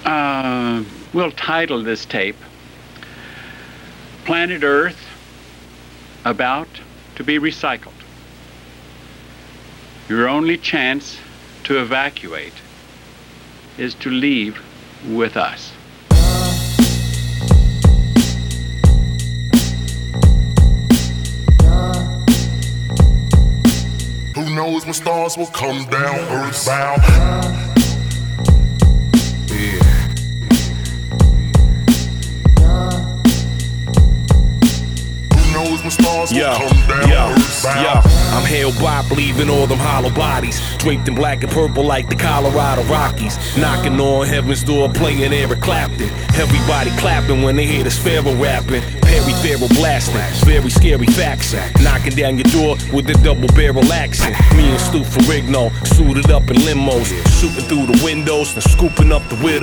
We'll title this tape Planet Earth About to be Recycled. Your only chance to evacuate is to leave with us. Who knows when stars will come down, earthbound? Yeah. Who knows when stars will come down, earthbound? I'm held by believing all them hollow bodies, draped in black and purple like the Colorado Rockies, knocking on heaven's door, playing Eric Clapton. Everybody clapping when they hear the Sparrow rapping, Perry Farrell blasting, very scary facts, knocking down your door with a double barrel accent. Me and Stu Ferrigno suited up in limos, shooting through the windows and scooping up the widow.